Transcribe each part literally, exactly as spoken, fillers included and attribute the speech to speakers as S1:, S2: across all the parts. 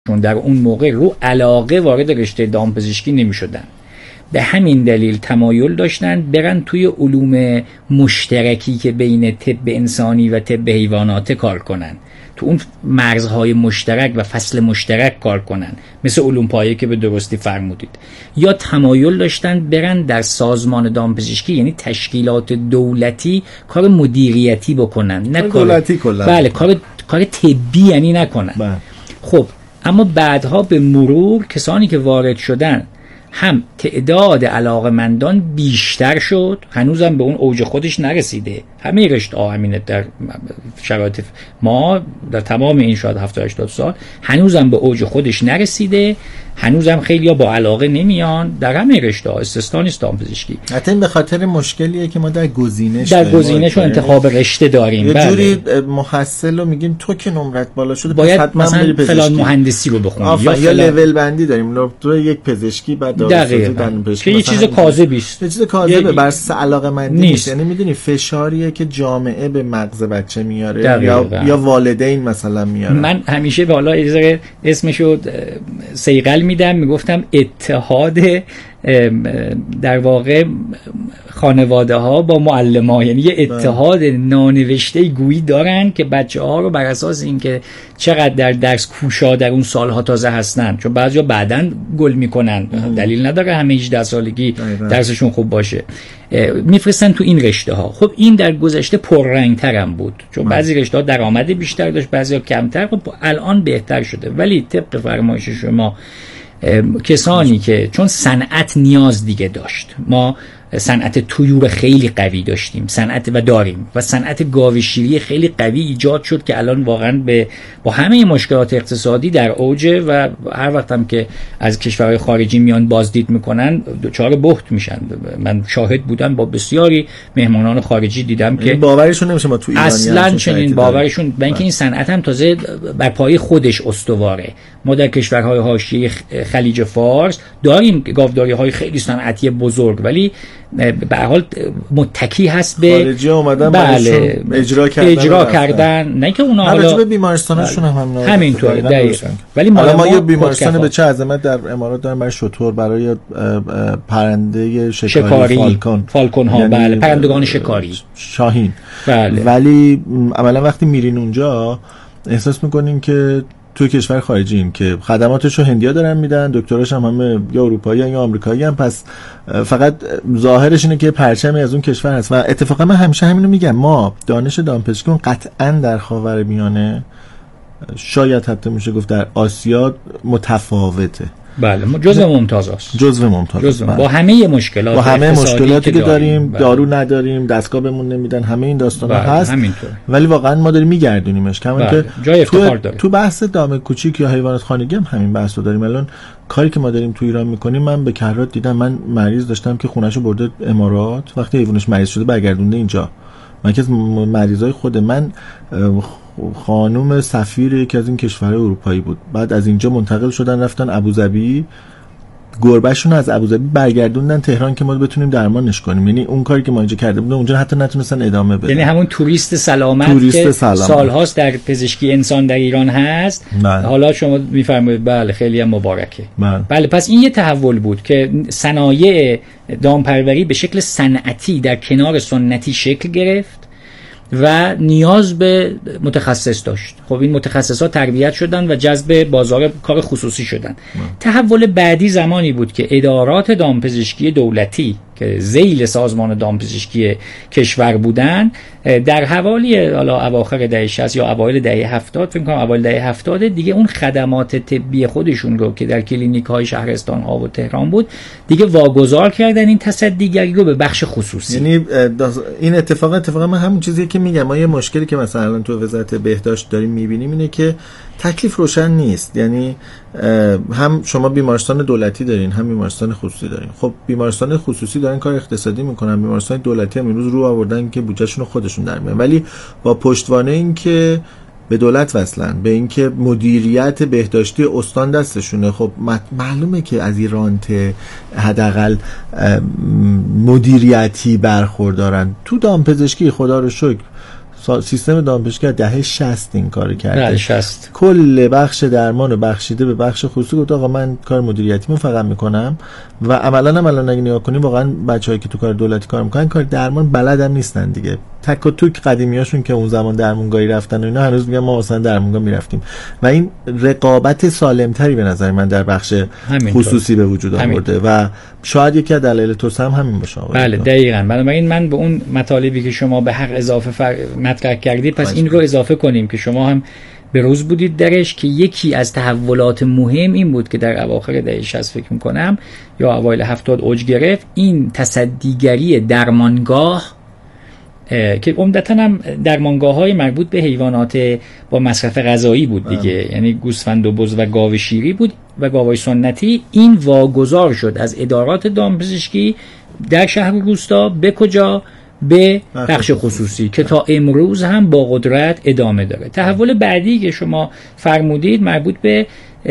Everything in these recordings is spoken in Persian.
S1: چون در اون موقع رو علاقه وارد رشته دامپزشکی نمی شدن. به همین دلیل تمایل داشتن برن توی علوم مشترکی که بین طب انسانی و طب حیوانات کار کنن، تو اون مرزهای مشترک و فصل مشترک کار کنن، مثل علوم پایه که به درستی فرمودید. یا تمایل داشتن برن در سازمان دامپزشکی، یعنی تشکیلات دولتی، کار مدیریتی بکنن، نه کار
S2: دولتی کلا.
S1: بله، کار کار طبی یعنی نکنن.
S2: بله.
S1: خب اما بعدها به مرور کسانی که وارد شدن، هم تعداد علاقمندان بیشتر شد، هنوزم به اون اوج خودش نرسیده. همه رشته ها همینه، در شرایط ما در تمام این شاید هفتاد هشتاد سال هنوزم به اوج خودش نرسیده، هنوزم خیلی ها با علاقه نمیان در همه رشته ها، استثنا نیست دامپزشکی.
S2: حتی این به خاطر مشکلیه که ما در گزینش
S1: در گزینش و انتخاب رشته داریم.
S2: یه
S1: بله.
S2: جوری محصل رو میگیم تو که نمرت بالا شده
S1: باید
S2: حتما
S1: مثلا فلان مهندسی رو بخونی،
S2: یا, یا لول بندی داریم، تو یک پزشکی بعد داروسازی
S1: که یه چیز کاذبی است،
S2: یه چیز کاذبه، بر اساس علاقه‌مندی نیست. یعنی میدونی فشاریه که جامعه به مغز بچه میاره یا یا والدین مثلا میارن. من
S1: همیشه به حالا اجازه اسمشو صیقل میدم، میگفتم اتحاد در واقع خانواده ها با معلم ها، یعنی یه اتحاد نانوشته گویی دارن که بچه ها رو بر اساس اینکه چقدر در درس کوشا در اون سالها تازه هستن، چون بعضیا بعدن گل میکنن، دلیل نداره همه هجده سالگی درسشون خوب باشه، میفرستن تو این رشته ها. خب این در گذشته پررنگ ترم بود، چون من. بعضی رشته ها درآمد بیشتر داشت، بعضی کمتر. خب الان بهتر شده، ولی طبق فرمایش شما کسانی که چون صنعت نیاز دیگه داشت، ما صنعت طیور خیلی قوی داشتیم، صنعت و داریم، و صنعت گاوشیری خیلی قوی ایجاد شد که الان واقعا به با همه مشکلات اقتصادی در اوجه و هر وقت هم که از کشورهای خارجی میان بازدید میکنن دچار بحت میشن. من شاهد بودم، با بسیاری مهمانان خارجی دیدم که
S2: باورشون نمیشه ما تو ایران
S1: اصلا چنین باورشون، با اینکه این صنعت هم تازه بر پای خودش استواره. ما در کشورهای حاشیه خلیج فارس داریم گاوداری‌های خیلی صنعتی بزرگ، ولی به هر حال متکی هست به
S2: خارجی اومدن،
S1: بله
S2: اجرا کردن
S1: اجرا کردن نه که اونا
S2: حالا به بیمارستانشون هم
S1: همینطوره دقیقاً.
S2: ولی ما, ما یه بیمارستان به چه عظمت در امارات داریم برای شتر، برای پرنده شکاری, شکاری فالکون
S1: فالکون ها، یعنی بله پرندگان شکاری
S2: شاهین،
S1: بله.
S2: ولی عملا وقتی میرین اونجا احساس میکنین که توی کشور خارجیم که خدماتشو هندیا دارن میدن، دکتراش هم همه یا اروپایی یا آمریکایی هم، پس فقط ظاهرش اینه که پرچمی از اون کشور هست. و اتفاقا من همیشه همینو میگم، ما دانش دامپزشکی قطعا در خاورمیانه، شاید حتی میشه گفت در آسیا متفاوته.
S1: بله جزء ممتاز است،
S2: جزء ممتاز
S1: جزء با همه مشکلات
S2: با همه مشکلاتی که داریم، بله. دارو نداریم، دستگاه بهمون نمیدن، همه این داستانا
S1: بله.
S2: هست
S1: همینطور.
S2: ولی واقعا ما داریم میگردونیمش. کما
S1: بله.
S2: که
S1: جای افتخار داره.
S2: تو بحث دام کوچیک یا حیوانات خانگی هم همین بحثو داریم. الان کاری که ما داریم تو ایران میکنیم، من به کرات دیدم، من مریض داشتم که خونه‌شو برده امارات، وقتی حیوانش مریض شده برگردونده اینجا. من که از مریضای خود من خانم سفیر یکی از این کشورهای اروپایی بود، بعد از اینجا منتقل شدن رفتن ابوظبی، گربهشون از ابوظبی برگردوندن تهران که ما بتونیم درمانش کنیم. یعنی اون کاری که ما اینجا کرده بودیم اونجا حتی نتونستن ادامه بدن.
S1: یعنی همون توریست سلامت
S2: توریست
S1: که
S2: سلامت.
S1: سالهاست در پزشکی انسان در ایران هست، بله. حالا شما میفرمایید بله خیلی هم مبارکه.
S2: بله.
S1: بله پس این یه تحول بود که صنایع دامپروری به شکل صنعتی در کنار سنتی شکل گرفت و نیاز به متخصص داشت. خب این متخصصات تربیت شدن و جذب بازار کار خصوصی شدن. تحول بعدی زمانی بود که ادارات دامپزشکی دولتی که ذیل سازمان دامپزشکی کشور بودن، در حوالی حالا اواخر دهه شصت یا اوایل دهه هفتاد، فکر کنم اوایل دهه هفتاد، دیگه اون خدمات طبی خودشون رو که در کلینیک‌های شهرستان ها و تهران بود دیگه واگذار کردن این تصدیگری رو به بخش خصوصی.
S2: یعنی این اتفاق اتفاقا من همون چیزی که میگم، ما یه مشکلی که مثلا الان تو وزارت بهداشت داریم میبینیم اینه که تکلیف روشن نیست. یعنی هم شما بیمارستان دولتی دارین هم بیمارستان خصوصی دارین. خب بیمارستان خصوصی دارن کار اقتصادی میکنن، بیمارستان دولتی هم امروز رو آوردن که بودجهشون رو خودشون در میارن، ولی با پشتوانه این که به دولت وصلن، به اینکه مدیریت بهداشتی استان دستشونه. خب معلومه که از این رانت حداقل مدیریتی برخوردارن. تو دامپزشکی خدا رو شکر سیستم دامپزشکی دهه شصت این کارو کرده.
S1: بله شصت.
S2: کل بخش درمان رو بخشیده به بخش خصوصی، گفت آقا من کار مدیریتیمو فقط میکنم و عملاً هم الان اگه نگاه کنیم واقعا بچه‌هایی که تو کار دولتی کار میکنن کار درمان بلدم نیستن دیگه. تک و توک قدیمیاشون که اون زمان درمانگاهی رفتن و اینا هنوز میگن ما مثلا درمانگاه میرفتیم و این رقابت سالمتری به نظر من در بخش خصوصی به وجود آورده و شاید یکی از دلایل توسعه هم همین باشه.
S1: بله دقیقاً. بنابراین من به اون مطالبی که شما به حق اضافه فر... مطرح کردید پس این رو اضافه کنیم که شما هم به روز بودید درش که یکی از تحولات مهم این بود که در اواخر دهه شصت فکر می‌کنم یا اوایل هفتاد اوج گرفت، این تصدیگری درمانگاه که عمدتاً هم درمانگاه‌های مربوط به حیوانات با مصرف غذایی بود دیگه، ام. یعنی گوسفند و بز و گاو شیری بود و گاوای سنتی. این واگذار شد از ادارات دامپزشکی در شهر و روستا به کجا؟ به بخش خصوصی که تا امروز هم با قدرت ادامه داره. تحول بعدی که شما فرمودید مربوط به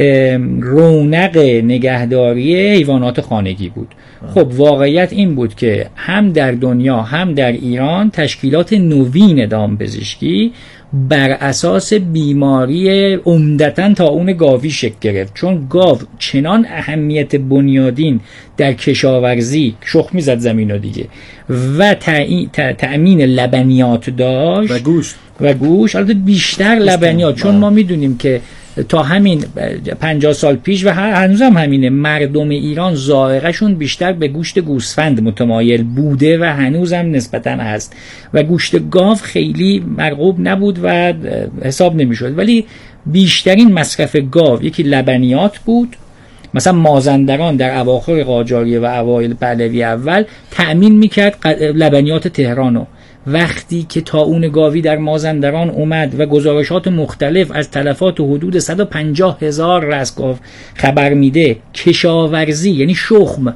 S1: رونق نگهداری حیوانات خانگی بود. خب واقعیت این بود که هم در دنیا هم در ایران تشکیلات نوین دامپزشکی بر اساس بیماری عمدتاً طاعون گاوی شکل گرفت، چون گاو چنان اهمیت بنیادین در کشاورزی شخم میزد زمین و دیگه و تأمین لبنیات داشت
S2: و گوشت
S1: و گوشت البته بیشتر لبنیات، چون ما میدونیم که تا همین پنجاه سال پیش و هنوز هم همینه، مردم ایران ذائقه‌شون بیشتر به گوشت گوسفند متمایل بوده و هنوز هم نسبتاً هست و گوشت گاو خیلی مرغوب نبود و حساب نمی‌شد، ولی بیشترین مصرف گاو یکی لبنیات بود. مثلا مازندران در اواخر قاجاریه و اوایل پهلوی اول تأمین می‌کرد لبنیات تهرانو. وقتی که طاعون گاوی در مازندران اومد و گزارشات مختلف از تلفات حدود صد و پنجاه هزار رأس گاو خبر میده، کشاورزی یعنی شخم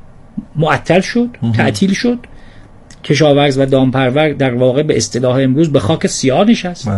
S1: معطل شد، تعطیل شد. کشاورز و دامپرور در واقع به اصطلاح امروز به خاک سیاه نشست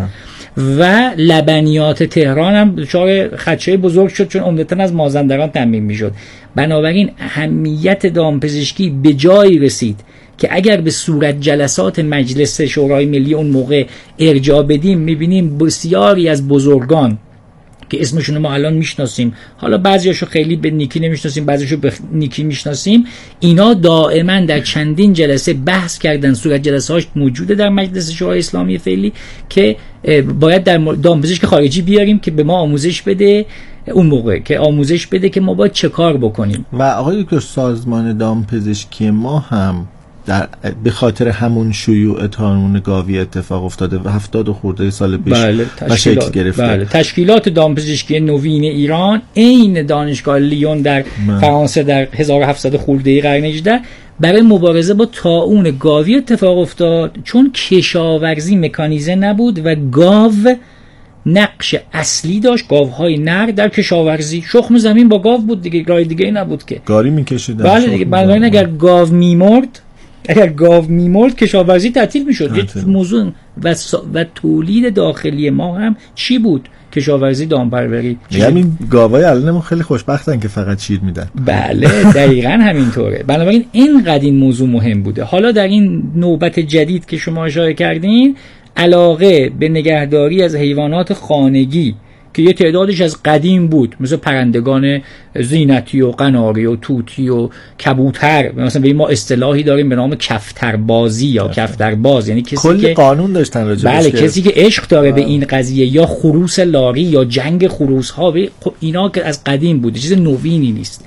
S1: و لبنیات تهران هم دچار خدشه بزرگ شد چون عمدتاً از مازندران تامین میشد. بنابراین اهمیت دامپزشکی به جایی رسید که اگر به صورت جلسات مجلس شورای ملی اون موقع ارجاع بدیم میبینیم بسیاری از بزرگان که اسمشون ما الان میشناسیم، حالا بعضیاشو خیلی به نیکی نمیشناسیم بعضیاشو به نیکی میشناسیم، اینا دائما در چندین جلسه بحث کردن، صورت جلسه هاش موجوده در مجلس شورای اسلامی فعلی که باید در دامپزشک خارجی بیاریم که به ما آموزش بده، اون موقع که آموزش بده که ما باید چه کار بکنیم.
S2: و آقای دکتر سازمان دامپزشکی ما هم در به خاطر همون شیوع طاعون گاوی اتفاق افتاده و هفتاد و خورده سال پیش
S1: بله،
S2: و شکل گرفته.
S1: بله. تشکیلات دامپزشکی نوین ایران عین دانشگاه لیون در بله. فرانسه در هزار و هفتصد خورده قرن هجدهم برای مبارزه با طاعون گاوی اتفاق افتاد، چون کشاورزی مکانیزه نبود و گاو نقش اصلی داشت، گاوهای نر در کشاورزی. شخم زمین با گاو بود دیگه، راه دیگه ای نبود که
S2: گاری می‌کشیدن.
S1: بله دیگه. بنابراین اگر گاو میمرد اگر گاو میمرد کشاورزی تعطیل میشد. یه موضوع و, و تولید داخلی ما هم چی بود؟ کشاورزی، دامپروری.
S2: یعنی گاوای الان ما خیلی خوشبختن که فقط شیر میدن.
S1: بله دقیقاً همینطوره. بنابراین اینقدر این موضوع مهم بوده. حالا در این نوبت جدید که شما اشاره کردین، علاقه به نگهداری از حیوانات خانگی که یه تعدادش از قدیم بود، مثل پرندگان زینتی و قناری و توتی و کبوتر، مثلا به ما اصطلاحی داریم به نام کفتربازی یا کفترباز، یعنی کسی
S2: کلی
S1: که
S2: قانون داشتن راجعش.
S1: بله، کسی که عشق داره به این قضیه، یا خروس لاری یا جنگ خروس ها، خب اینا که از قدیم بوده، چیز نوینی نیست.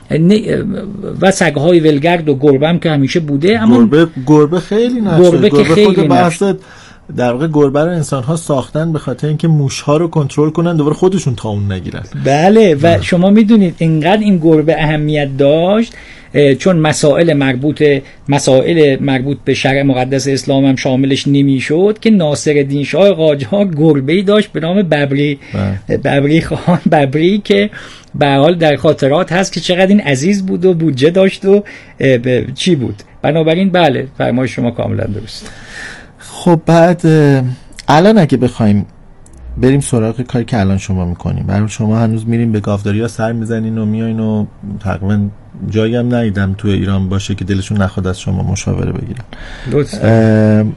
S1: و سگ‌های ولگرد و گربه هم که همیشه بوده، اما
S2: گربه گربه خیلی نشه.
S1: گربه که خیلی
S2: نشه. در واقع گربه رو انسان ها ساختن به خاطر اینکه موش ها رو کنترل کنن، دوباره خودشون طاعون نگیرن.
S1: بله و اه. شما میدونید اینقدر این گربه اهمیت داشت چون مسائل مربوط مسائل مربوط به شرع مقدس اسلام هم شاملش نمیشد که ناصرالدین شاه قاجار گربه‌ای داشت به نام ببری. ببری خان ببری که به هر حال در خاطرات هست که چقدر این عزیز بود و بودجه داشت و چی بود. بنابراین بله فرمایش شما کاملا درست.
S2: خب بعد الان اگه بخوایم بریم سراغ کاری که الان شما میکنیم، برای شما هنوز میریم به گاوداری ها سر میزنین و میایین و تقریبا جایی هم ندیدم تو ایران باشه که دلشون نخواد از شما مشاوره بگیرن.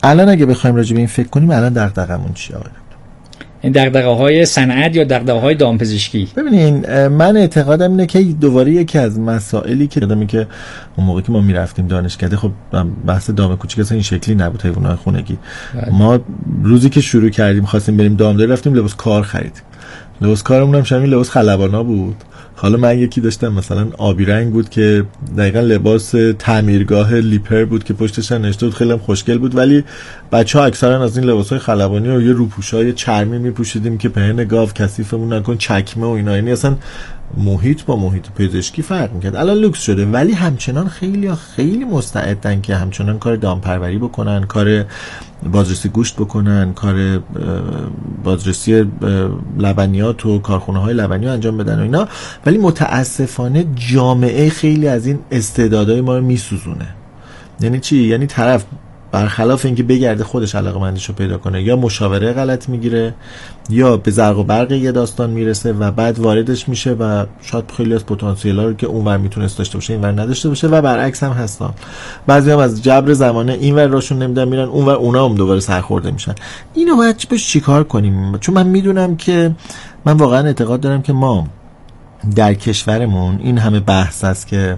S2: الان اگه بخوایم راجع به این فکر کنیم، الان دغدغمون چیه آقا؟
S1: این دغدغه‌های صنعت یا دغدغه‌های دامپزشکی؟
S2: ببینین من اعتقادم اینه که دوباره یکی از مسائلی که یادمه که اون موقع که ما میرفتیم دانشکده، خب بحث دام کوچیک اصلا این شکلی نبود، حیوانات خونگی. بله. ما روزی که شروع کردیم خواستیم بریم دامداری، رفتیم لباس کار خریدیم. لباس کارمون هم شامل لباس خلبانا بود. حالا من یکی داشتم مثلا آبی رنگ بود که دقیقاً لباس تعمیرگاه لیپر بود که پشتش نوشته بود، خیلی هم خوشگل بود، ولی بچه‌ها اکثرا از این لباس‌های خلبانی رو یه روپوشای چرمی میپوشیدیم که پهن گاو کثیفمون نکن، چکمه و اینا. یعنی اصلا محیط با محیط پزشکی فرق می‌کرد. الان لوکس شده، ولی همچنان خیلی خیلی مستعدن که همچنان کار دامپروری بکنن، کار بازرسی گوشت بکنن، کار بازرسی لبنیات و کارخونه‌های لبنی رو انجام بدن و اینا. ولی متاسفانه جامعه خیلی از این استعدادهای ما رو میسوزونه. یعنی چی؟ یعنی طرف برخلاف اینکه بگرده خودش علاقه‌مندیش رو پیدا کنه، یا مشاوره غلط میگیره، یا به زرق و برق یه داستان میرسه و بعد واردش میشه و شاید خیلی از پتانسیل‌ها رو که اونور میتونست داشته باشه اینور نداشته باشه، و برعکس هم هستن. بعضی‌ها هم از جبر زمانه اینور راشون نمیدن میرن اونور، اونا هم دوباره سرخورده میشن. اینو باید بهش چیکار کنیم؟ چون من میدونم که من واقعا اعتقاد دارم که ما در کشورمون این همه بحث است که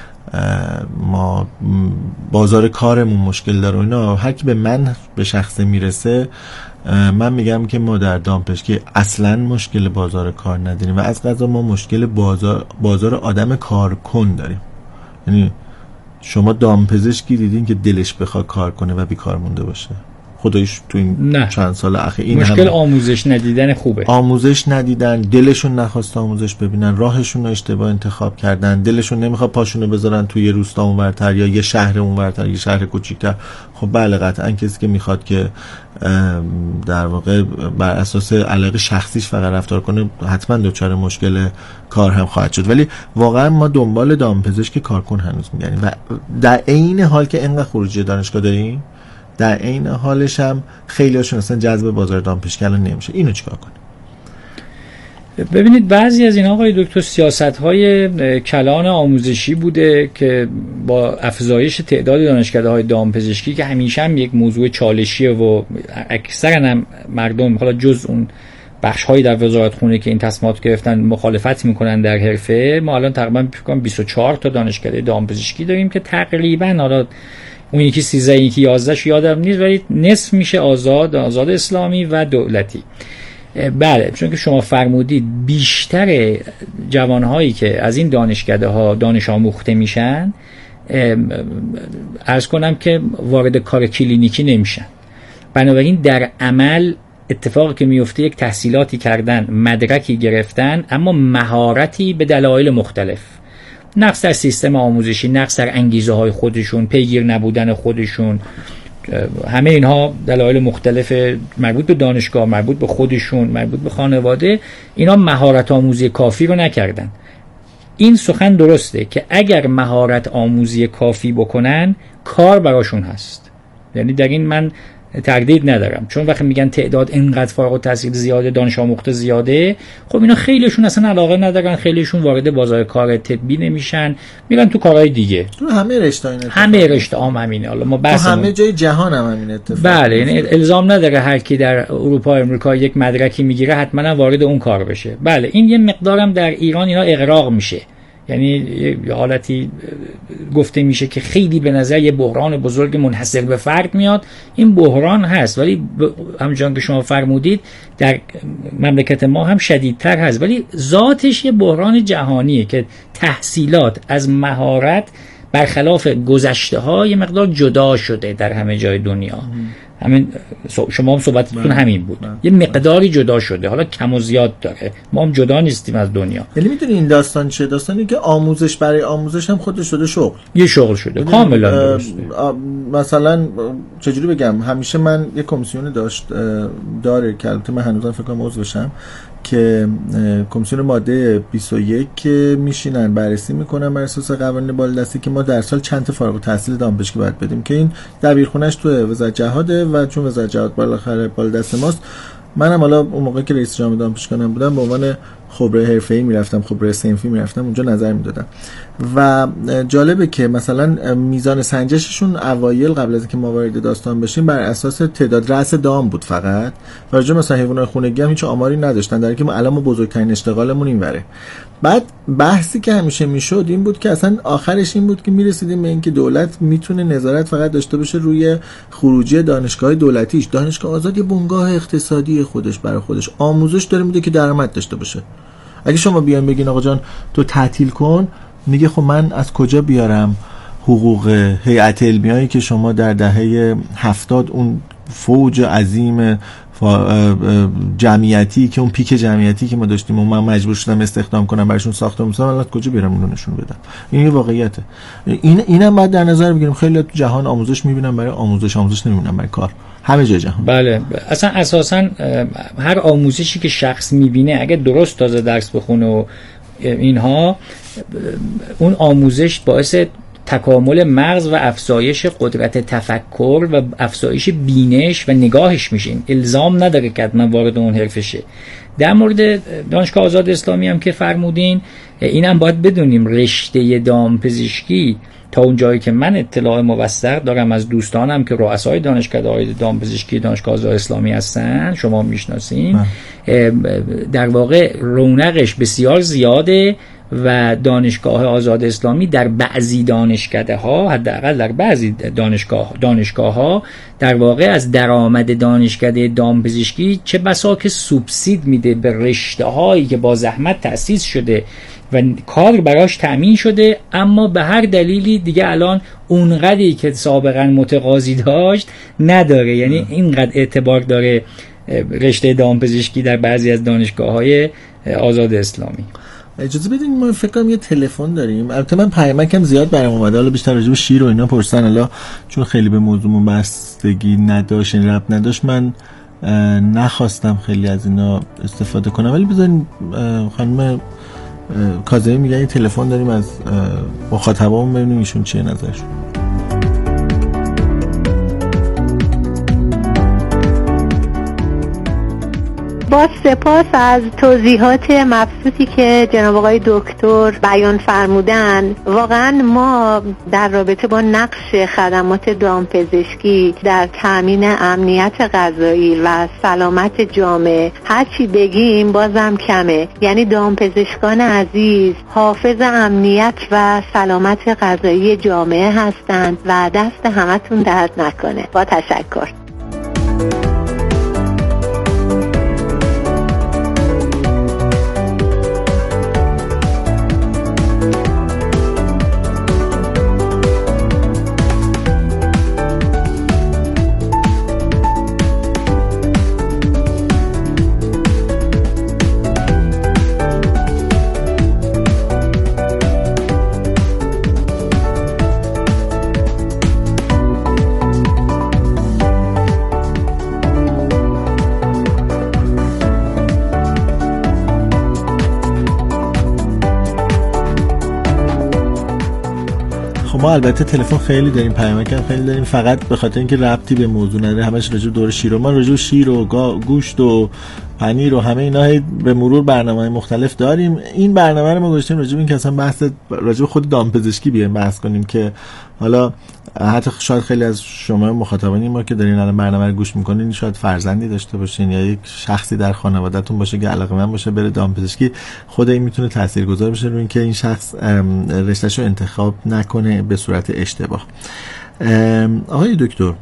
S2: ما بازار کارمون مشکل داره و اینا. هر کی به من به شخصه میرسه، من میگم که ما در دامپزشکی اصلا مشکل بازار کار نداریم و از قضا ما مشکل بازار بازار آدم کارکن داریم. یعنی شما دامپزشکی دیدین که دلش بخواد کار کنه و بیکار مونده باشه؟ خداییش تو این نه. چند سال اخیر این
S1: مشکل آموزش ندیدن خوبه.
S2: آموزش ندیدن، دلشون نخواست آموزش ببینن، راهشون رو اشتباه انتخاب کردن، دلشون نمیخواد پاشونو بذارن توی یه روستا اونورتر یا یه شهر اونورتر، یه شهر کوچیک‌تر. خب بله قطعا کسی که میخواد که در واقع بر اساس علاقه شخصیش فقط رفتار کنه حتما دچار مشکل کار هم خواهد شد. ولی واقعا ما دنبال دامپزشک کارکن هنوز میگردیم و در عین حال که اینقدر خروجی دانشگاه داریم، در عین حالش هم خیلی هاشون اصلا جذب بازار دامپزشکی الان نمیشه. اینو چیکار کنیم؟
S1: ببینید بعضی از این آقای دکتر سیاست‌های کلان آموزشی بوده که با افزایش تعداد دانشکده‌های دامپزشکی که همیشه هم یک موضوع چالشیه و اکثرا هم مردم حالا جز اون بخش‌هایی در وزارت خونه که این تصمیمات گرفتن مخالفت میکنن در حرفه، ما الان تقریبا فکر کنم بیست و چهار تا دانشکده دامپزشکی داریم که تقریبا حالا اون یکی سیزده یکی یازده ش یادم نیست ولی نصف میشه آزاد آزاد اسلامی و دولتی. بله، چون که شما فرمودید بیشتر جوانهایی که از این دانشکده ها دانش آموخته میشن، عرض کنم که وارد کار کلینیکی نمیشن. بنابراین در عمل اتفاقی که میفته یک تحصیلاتی کردن، مدرکی گرفتن، اما مهارتی به دلایل مختلف، نقص در سیستم آموزشی، نقص در انگیزه های خودشون، پیگیر نبودن خودشون، همه اینها دلایل مختلف مربوط به دانشگاه، مربوط به خودشون، مربوط به خانواده، اینا مهارت آموزی کافی رو نکردن. این سخن درسته که اگر مهارت آموزی کافی بکنن کار براشون هست. یعنی در این من تردید ندارم، چون وقتی میگن تعداد اینقدر فارغ التحصیل زیاده، دانش آموخته زیاده، خب اینا خیلیشون اصلا علاقه ندارن، خیلیشون وارد بازار کار طبی نمیشن، میرن تو کارهای دیگه.
S2: تو همه رشته اینا
S1: همه رشته عام همینه. حالا ما بحث
S2: همه جای جهان هم همین اتفاق.
S1: بله، یعنی الزام نداره هر کی در اروپا و امریکا یک مدرکی میگیره حتما وارد اون کار بشه. بله، این یه مقدارم در ایران اینا اغراق میشه. یعنی یه حالتی گفته میشه که خیلی به نظر یه بحران بزرگ منحصر به فرد میاد. این بحران هست، ولی همچنان که شما فرمودید در مملکت ما هم شدیدتر هست، ولی ذاتش یه بحران جهانیه که تحصیلات از مهارت برخلاف گذشته ها یه مقدار جدا شده در همه جای دنیا. همین شما هم صحبتتون همین بود. من. یه مقداری جدا شده، حالا کم و زیاد داره، ما هم جدا نیستیم از دنیا.
S2: یعنی میدونی این داستان چه داستانی که آموزش برای آموزش هم خودش شده شغل،
S1: یه شغل شده کاملا درسته.
S2: مثلا چجوری بگم، همیشه من یه کمیسیون داشت داره که البته من هنوزم فکر کنم عضوشم، که کمیسیون ماده بیست و یک که میشینن بررسی میکنن بر اساس قوانین بالادستی که ما در سال چند تا فارغ التحصیل دامپزشکی باید بدیم، که این دبیرخونه‌اش تو وزارت جهاده و چون وزارت جهاد بالاخره بالادست ماست. منم حالا اون موقع که رئیس جامعه دامپزشکان بودم به عنوان خبره حرفه‌ای میرفتم، خبره صنفی میرفتم اونجا نظر میدادم. و جالبه که مثلا میزان سنجششون اوایل قبل از اینکه ما وارد داستان بشیم بر اساس تعداد رأس دام بود فقط. راجع مثلا حیوانات خونگی هم هیچ آماری نداشتن، در حالی که ما الان ما بزرگترین اشتغالمون اینوره. بعد بحثی که همیشه میشد این بود که اصلا آخرش این بود که میرسیدیم به اینکه دولت میتونه نظارت فقط داشته باشه روی خروجی دانشگاه دولتیش. دانشگاه آزاد یه بنگاه اقتصادی خودش برای خودش آموزش داره میده که درآمد داشته باشه. اگه شما بیان بگین آقا جان تو تعطیل کن، میگه خب من از کجا بیارم حقوق هیئت علمیایی که شما در دهه هفتاد اون فوج عظیم جمعیتی که اون پیک جمعیتی که ما داشتیم و من مجبور شدم استخدام کنم براشون ساختم مثلا الان کجا بیارم اونو نشون بدم؟ این یه واقعیته. این اینم باید در نظر بگیریم. خیلی تو جهان آموزش میبینن برای آموزش، آموزش نمیبینن برای کار، همه جای جهان.
S1: بله اصلا اساسا هر آموزشی که شخص میبینه اگه درست تازه درس بخونه و اینها، اون آموزش باعث تکامل مغز و افزایش قدرت تفکر و افزایش بینش و نگاهش میشین. الزام نداره که حتما وارد اون حرفه شه. در مورد دانشگاه آزاد اسلامی هم که فرمودین، اینم باید بدونیم رشته دامپزشکی تا اون جایی که من اطلاع موثق دارم از دوستانم که رؤسای دانشکده‌های دامپزشکی دانشگاه آزاد اسلامی هستن، شما میشناسین، در واقع رونقش بسیار زیاده و دانشگاه آزاد اسلامی در بعضی دانشکده ها، حداقل در بعضی دانشگاه دانشگاه ها در واقع از درآمد دانشکده دامپزشکی چه بسا که سوبسید میده به رشته هایی که با زحمت تأسیس شده و کار براش تأمین شده، اما به هر دلیلی دیگه الان اونقدری که سابقا متقاضی داشت نداره. یعنی اینقدر اعتبار داره رشته دامپزشکی در بعضی از دانشگاه‌های آزاد اسلامی.
S2: اجازه بدین ما فکر کنم یه تلفن داریم. البته من پیامکم زیاد برام اومده، حالا بیشتر راجع به شیر و اینا پرسن، حالا چون خیلی به موضوعمون بستگی نداشت، این ربط نداشت، من نخواستم خیلی از اینا استفاده کنم. ولی بذارین خانم کاظمی میگن یه تلفن داریم از مخاطبامون، ببینیم ایشون چیه نظرشون.
S3: با سپاس از توضیحات مبسوطی که جناب آقای دکتر بیان فرمودن. واقعا ما در رابطه با نقش خدمات دامپزشکی در تامین امنیت غذایی و سلامت جامعه هرچی بگیم بازم کمه. یعنی دامپزشکان عزیز حافظ امنیت و سلامت غذایی جامعه هستند و دست همتون درد نکنه. با تشکر.
S2: ما البته تلفن خیلی داریم، پیامک هم خیلی داریم، فقط به خاطر اینکه ربطی به موضوع نداره همش راجع به دور شیر و ما راجع به شیر و گوشت و پنیر و همه اینا به مرور برنامه‌های مختلف داریم. این برنامه رو ما گذاشتیم راجع به این که اصلا بحث راجع به خود دامپزشکی بیایم بحث کنیم که حالا حتی شاید خیلی از شما مخاطبانی ما که دارین الان برنامه رو گوش میکنین شاید فرزندی داشته باشین یا یک شخصی در خانواده‌تون باشه که علاقه‌مند باشه بره دامپزشکی. خود این میتونه تاثیرگذار بشه روی اینکه این شخص رشته‌ش رو انتخاب نکنه به صورت اشتباه. آقای دکتر،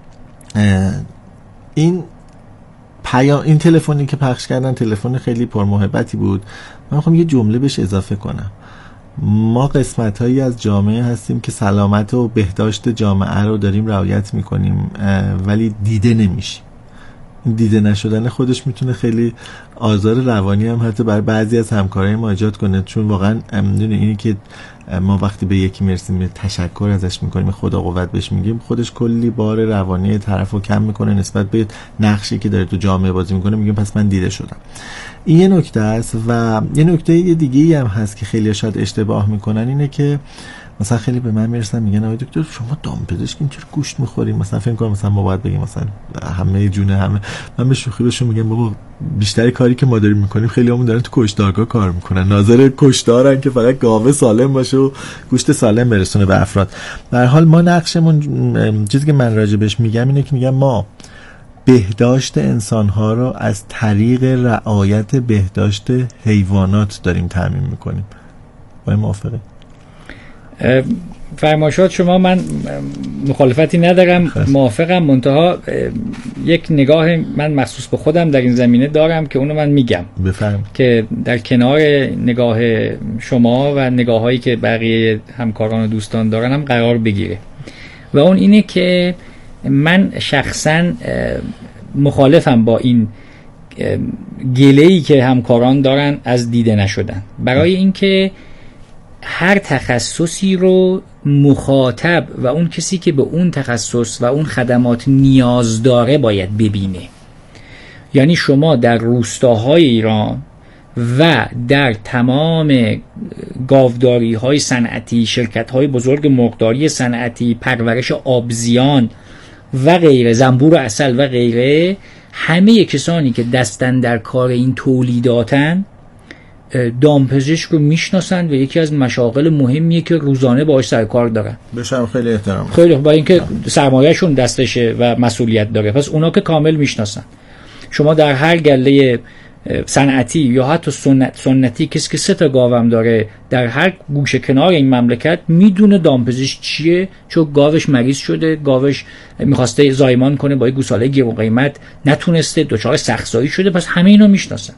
S2: این پیام این تلفنی که پخش کردن تلفن خیلی پرمحبتی بود. من میخوام یه جمله بهش اضافه کنم. ما قسمت‌هایی از جامعه هستیم که سلامت و بهداشت جامعه رو داریم رعایت می‌کنیم ولی دیده نمیشیم. این دیده نشدن خودش میتونه خیلی آزار روانی هم حتی برای بعضی از همکارای ما ایجاد کنه، چون واقعا میدونی اینی که ما وقتی به یکی میرسیم تشکر ازش میکنیم، خدا قوت بهش میگیم، خودش کلی بار روانی طرفو کم میکنه نسبت به نقشی که داره تو جامعه بازی میکنه. میگیم پس من دیده شدم. این یه نکته است. و یه نکته دیگه هم هست که خیلی شاید اشتباه میکنن، اینه که مثلا خیلی به من میرسن میگن آقای دکتر شما دامپزشکین چرا گوشت میخوریم؟ مثلا فکر کنم مثلا ما باید بگیم مثلا همه جون همه. من به شوخی بهشون میگم بابا بیشتر کاری که ما داریم میکنیم خیلی همون دارن تو کشتارگاه کار میکنن، ناظر کشتارن که فقط گاوه سالم باشه و گوشت سالم برسونه به افراد. به هر حال ما نقشمون، چیزی که من راجع بهش میگم اینه که میگم ما بهداشت انسانها رو از طریق رعایت بهداشت حیوانات داریم تامین میکنیم. با این موافقه؟
S1: فرمایشات شما من مخالفتی ندارم، موافقم. منتها یک نگاه من مخصوص به خودم در این زمینه دارم که اونو من میگم
S2: بفرم.
S1: که در کنار نگاه شما و نگاه هایی که بقیه همکاران و دوستان دارن هم قرار بگیره، و اون اینه که من شخصا مخالفم با این گله‌ای که همکاران دارن از دیده نشدن، برای اینکه هر تخصصی رو مخاطب و اون کسی که به اون تخصص و اون خدمات نیاز داره باید ببینه. یعنی شما در روستاهای ایران و در تمام گاوداری های صنعتی، شرکت های بزرگ مرغداری صنعتی، پرورش آبزیان و غیره، زنبور و عسل و غیره، همه کسانی که دستن در کار این تولیداتن دامپزشک رو میشناسن و یکی از مشاغل مهمیه که روزانه باهاش سر کار دارن.
S2: بهشم خیلی احترام.
S1: خیلی با اینکه سرمایه‌شون دستشه و مسئولیت داره، پس اونا که کامل میشناسن. شما در هر گله صنعتی یا حتی سنت سنتی کسی که سه تا گاوم داره در هر گوشه کنار این مملکت میدونه دامپزشک چیه، چون گاوش مریض شده، گاوش میخواسته زایمان کنه با یه گوساله گرون قیمت نتونسته، دچار سخت‌زایی شده، پس همه اینا میشناسن.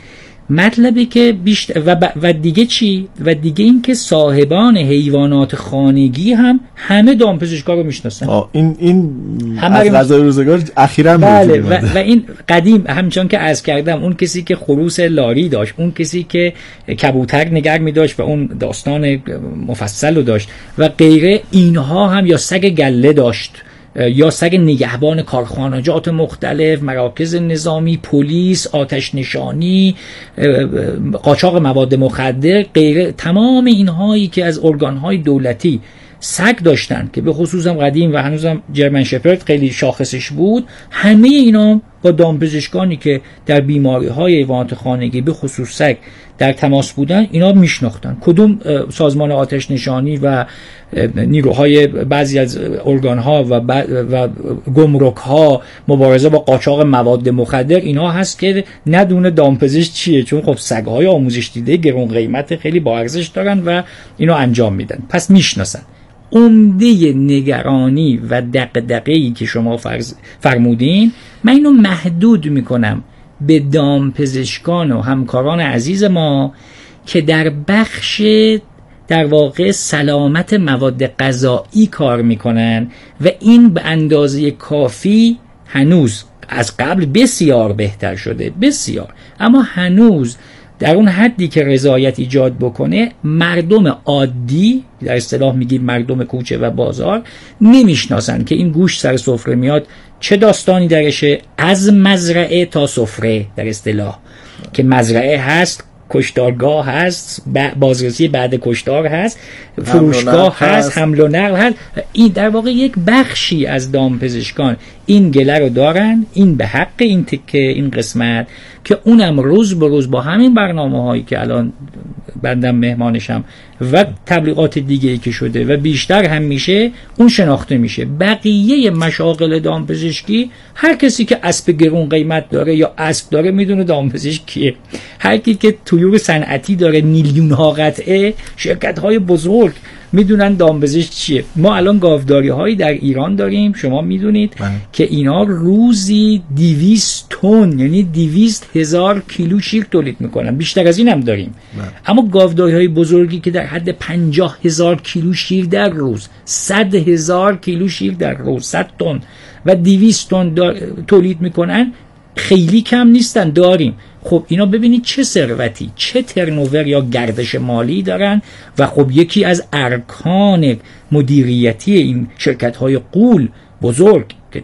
S1: مطلبی که بیشتر و, ب... و دیگه چی؟ و دیگه این که صاحبان حیوانات خانگی هم همه دامپزشکا رو میشناسن.
S2: این این از غذای روزگار اخیراً
S1: بله و, و این قدیم همچون که عرض کردم، اون کسی که خروس لاری داشت، اون کسی که کبوتر نگار می داشت و اون داستان مفصل رو داشت و غیره، اینها هم یا سگ گله داشت یا سگ نگهبان کارخانجات مختلف، مراکز نظامی، پلیس، آتش نشانی، قاچاق مواد مخدر، غیره. تمام اینهایی که از ارگانهای دولتی سگ داشتن که به خصوص هم قدیم و هنوزم جرمن شپرد خیلی شاخصش بود، همه اینا با دامپزشکانی که در بیماری‌های حیوانات خانگی به خصوص سگ در تماس بودن اینا میشناختن. کدوم سازمان آتش نشانی و نیروهای بعضی از ارگان‌ها و, و گمرک‌ها مبارزه با قاچاق مواد مخدر اینا هست که ندونه دامپزشک چیه، چون خب سگ‌های آموزش دیده گرون قیمت خیلی با ارزش دارن و اینو انجام میدن، پس میشناسن. عمده نگرانی و دغدغه‌ای که شما فرض فرمودین، من اینو محدود میکنم به دامپزشکان و همکاران عزیز ما که در بخش در واقع سلامت مواد غذایی کار میکنن و این به اندازه کافی هنوز از قبل بسیار بهتر شده، بسیار، اما هنوز در اون حدی که رضایت ایجاد بکنه مردم عادی، در اصطلاح میگیم مردم کوچه و بازار، نمیشناسن که این گوشت سر سفره میاد چه داستانی درشه، از مزرعه تا سفره در اصطلاح، که مزرعه هست، کشتارگاه هست، بازرسی بعد کشتار هست، فروشگاه هست، حمل و نقل هست. این در واقع یک بخشی از دامپزشکان این گله رو دارن، این به حق این تکه این قسمت که اونم روز به روز با همین برنامه هایی که الان بندم مهمانشم و تبلیغات دیگه ای که شده و بیشتر هم میشه اون شناخته میشه. بقیه مشاغل دامپزشکی هر کسی که اسب گرون قیمت داره یا اسب داره میدونه دامپزشک کیه. هر کی که طیور صنعتی داره میلیون ها قطعه، شرکت های بزرگ میدونن دامپزشک چیه. ما الان گاوداری هایی در ایران داریم، شما میدونید من. که اینا روزی دویست تن یعنی دویست هزار کیلو شیر تولید میکنن، بیشتر از این هم داریم من. اما گاوداری های بزرگی که در حد پنجاه هزار کیلو شیر در روز، صد هزار کیلو شیر در روز، صد تن و دویست تن تولید میکنن، خیلی کم نیستن، داریم. خب اینا ببینید چه ثروتی، چه ترنوور یا گردش مالی دارن و خب یکی از ارکان مدیریتی این شرکت‌های غول بزرگ که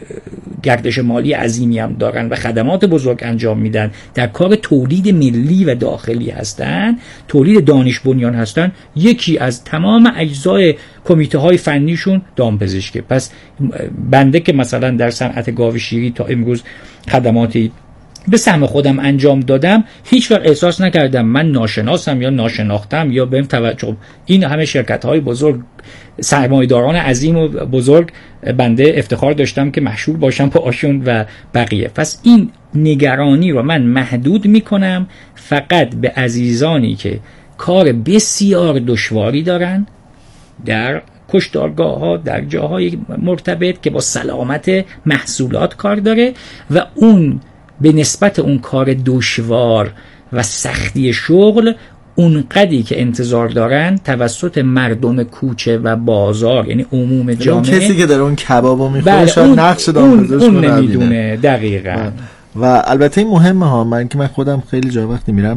S1: گردش مالی عظیمی هم دارن و خدمات بزرگ انجام میدن، در کار تولید ملی و داخلی هستن، تولید دانش بنیان هستن، یکی از تمام اجزای کمیته های فنیشون دامپزشکه. پس بنده که مثلا در صنعت گاو شیری تا امروز خدماتی به سهم خودم انجام دادم، هیچ وقت احساس نکردم من ناشناسم یا ناشناختم یا بهم توجه. این همه شرکت های بزرگ، سرمایه‌داران عظیم و بزرگ، بنده افتخار داشتم که مشهور باشم با آشون و بقیه. پس این نگرانی رو من محدود میکنم فقط به عزیزانی که کار بسیار دشواری دارن در کشتارگاه ها، در جاهای مرتبط که با سلامت محصولات کار داره و اون به نسبت اون کار دشوار و سختی شغل اونقدری که انتظار دارن توسط مردم کوچه و بازار، یعنی عموم جامعه،
S2: اون کسی که داره اون کبابو میخوره شاید نقش دامپزشک رو
S1: نمیدونه. دقیقاً.
S2: و البته این مهمه ها، من که من خودم خیلی جا وقتی میرم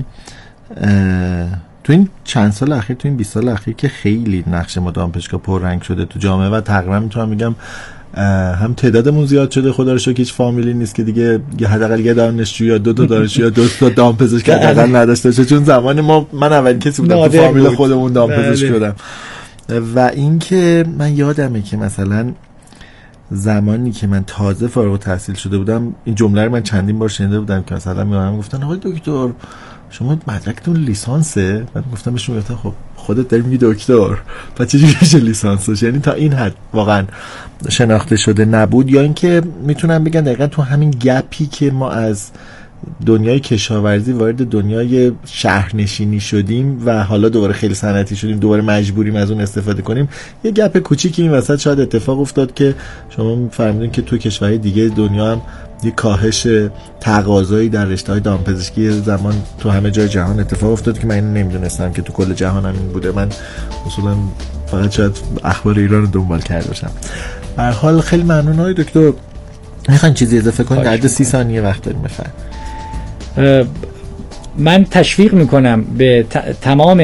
S2: تو این چند سال اخیر، تو این بیست سال اخیر که خیلی نقش ما دامپزشکا پررنگ شده تو جامعه و تقریبا میتونم میگم هم تعدادمون زیاد شده، خدا رو شکر هیچ فامیلی نیست که دیگه حداقل یه دانشجو یا دو تا دانشجو یا دو تا دامپزشک حداقل نداشته باشه، چون زمان ما من اولین کسی بودم تو فامیل خودمون دامپزشک شدم. و اینکه من یادمه که مثلا زمانی که من تازه فارغ التحصیل شده بودم، این جمله رو من چندین بار شنیده بودم که مثلا میگفتن گفتن آقای دکتر شما مدرکتون لیسانسه؟ من گفتم بهشون گفتم خب خودت داری میگی دکتر، پس چجوری میشه لیسانسش؟ یعنی تا این حد واقعا شناخته شده نبود. یا اینکه میتونم بگم دقیقاً تو همین گپی که ما از دنیای کشاورزی وارد دنیای شهرنشینی شدیم و حالا دوباره خیلی صنعتی شدیم، دوباره مجبوریم از اون استفاده کنیم، یه گپ کوچیکی این وسط شاید اتفاق افتاد که شما می‌فهمید که تو کشورهای دیگه دنیا هم یه کاهش تقاضایی در رشته‌های دامپزشکی زمان تو همه جای جهان اتفاق افتاد که من اینو نمیدونستم که تو کل جهان هم این بوده. من اصولا فقط شاید اخبار ایران رو دنبال کرده باشم. به هر حال خیلی ممنون آقای دکتر. میخوان چیزی اضافه کنید؟ در سی ثانیه وقت داریم. بفرمایید.
S1: من تشویق میکنم به ت- تمام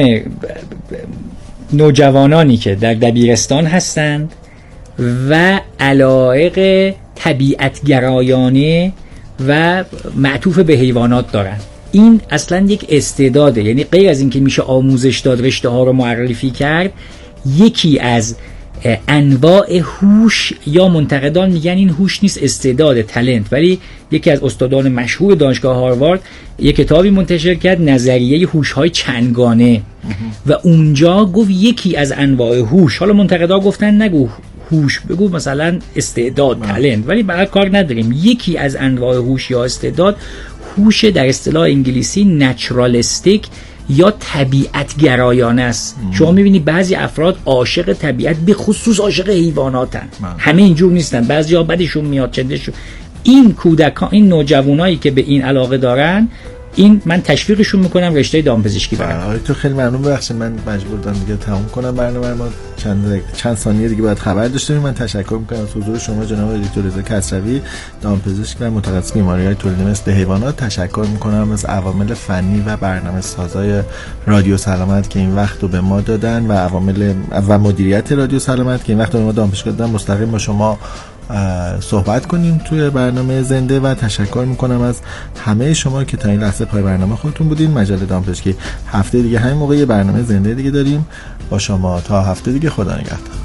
S1: نوجوانانی که در دبیرستان هستند و علایق طبیعتگرایانه و معطوف به حیوانات دارن. این اصلا یک استعداده، یعنی غیر از این که میشه آموزش داد، رشته ها رو معرفی کرد، یکی از انواع هوش، یا منتقدان میگن این هوش نیست، استعداد، تالنت. ولی یکی از استادان مشهور دانشگاه هاروارد یک کتابی منتشر کرد، نظریه هوش‌های چندگانه، و اونجا گفت یکی از انواع هوش، حالا منتقدا گفتن نگو هوش، بگو مثلا استعداد، تالنت، ولی برای کار نداریم، یکی از انواع هوش یا استعداد هوش در اصطلاح انگلیسی نچرالیستیک یا طبیعت گرایانه است. شما میبینی بعضی افراد عاشق طبیعت، به خصوص عاشق حیواناتن، همه اینجور نیستن، بعضیا بدشون میاد چندشون. این کودکان، این نوجوانایی که به این علاقه دارن، این من تشویقشون میکنم رشته دامپزشکی برن.
S2: آره تو خیلی ممنون. ببخشید من مجبور بودم دیگه تموم کنم برنامه ما، چند چند ثانیه دیگه باید خبر داشتیم. من تشکر میکنم از حضور شما جناب دکتر رضا کسروی، دامپزشک و متخصص بیماری‌های تولیدی مثل حیوانات. تشکر میکنم از عوامل فنی و برنامه سازای رادیو سلامت که این وقت رو به ما دادن و عوامل و مدیریت رادیو سلامت که این وقت رو به ما دامپزشک دادن. مستقیم با شما صحبت کنیم توی برنامه زنده و تشکر میکنم از همه شما که تا این لحظه پای برنامه خودتون بودین. مجله دامپزشکی هفته دیگه همین موقع یه برنامه زنده دیگه داریم با شما. تا هفته دیگه، خدا نگهدار.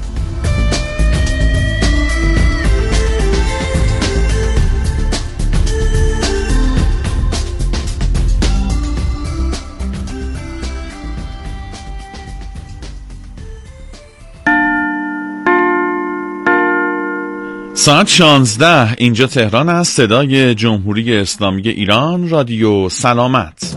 S4: ساعت شانزده اینجا تهران است. صدای جمهوری اسلامی ایران، رادیو سلامت.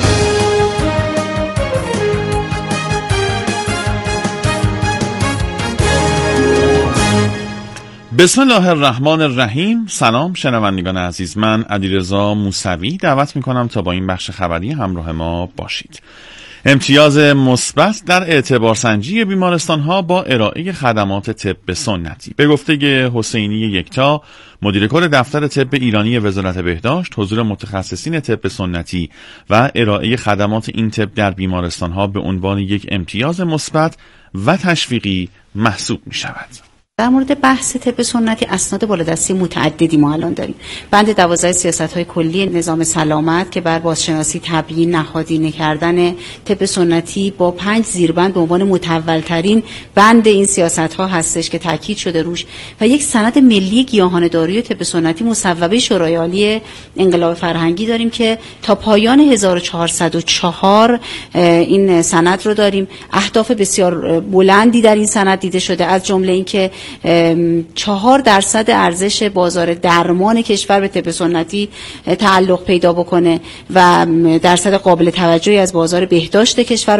S4: بسم الله الرحمن الرحیم. سلام شنوندگان عزیز، من علیرضا موسوی دعوت میکنم تا با این بخش خبری همراه ما باشید. امتیاز مثبت در اعتبارسنجی بیمارستان‌ها با ارائه خدمات طب سنتی. به گفته حسینی یکتا، مدیر کل دفتر طب ایرانی وزارت بهداشت، حضور متخصصین طب سنتی و ارائه خدمات این طب در بیمارستان‌ها به عنوان یک امتیاز مثبت و تشویقی محسوب می‌شود.
S5: در مورد بحث طب سنتی اسناد بالادستی متعددی ما الان داریم. بند دوازده سیاست‌های کلی نظام سلامت که بر بازشناسی، تبیین، نهادینه کردن طب سنتی با پنج زیربند به عنوان متول‌ترین بند این سیاست‌ها هستش که تاکید شده روش، و یک سند ملی گیاهان دارویی و طب سنتی مصوبه شورای عالی انقلاب فرهنگی داریم که تا پایان هزار و چهارصد و چهار این سند رو داریم. اهداف بسیار بلندی در این سند دیده شده، از جمله اینکه چهار درصد ارزش بازار درمان کشور به طب سنتی تعلق پیدا بکنه و درصد قابل توجهی از بازار بهداشت کشور